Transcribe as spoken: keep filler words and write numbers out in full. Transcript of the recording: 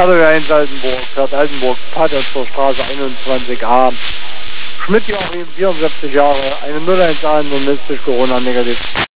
R W eins Altenburg, fährt Altenburg, Pater zur Straße einundzwanzig a. Schmidt Joachim, vierundsiebzig Jahre, eine null eins an und misst Corona negativ.